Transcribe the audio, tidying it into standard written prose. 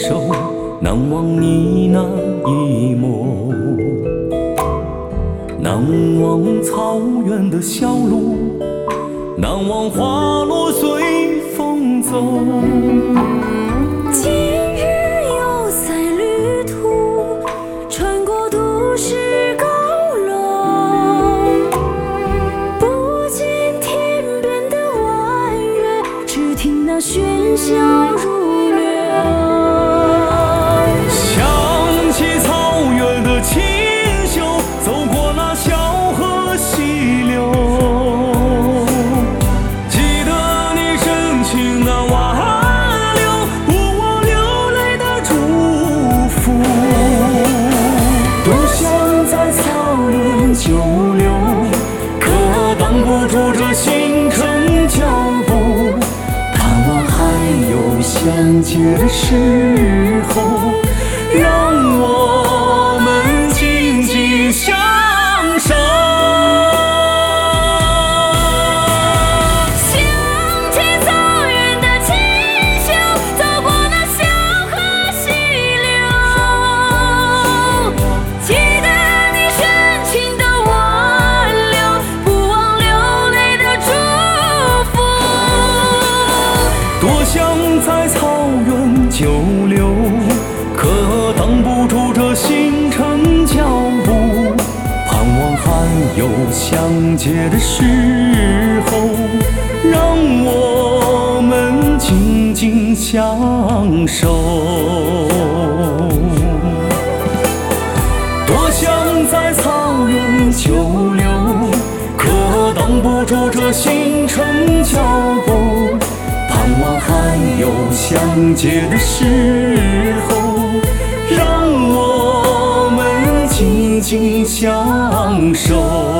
首，难忘你那一抹，难忘草原的小路，难忘花落随风走。 今日又在旅途，穿过都市高楼，不见天边的弯月，只听那喧嚣如流。 想起草原的清秀，走过那小河溪流，记得你深情那挽留，不忘流泪的祝福。多想在草原久留，可挡不住这行程脚步。盼望还有相见的时候，让我们紧紧相守。 想起草原的清秀，走过那小河溪流，记得你深情的挽留，不忘流泪的祝福。 多想在草原久留，可挡不住这行程脚步。盼望还有相见的时候，让我们紧紧相守。多想在草原久留，可挡不住这行程脚步。盼望还有相见的时候，让我们紧紧相守。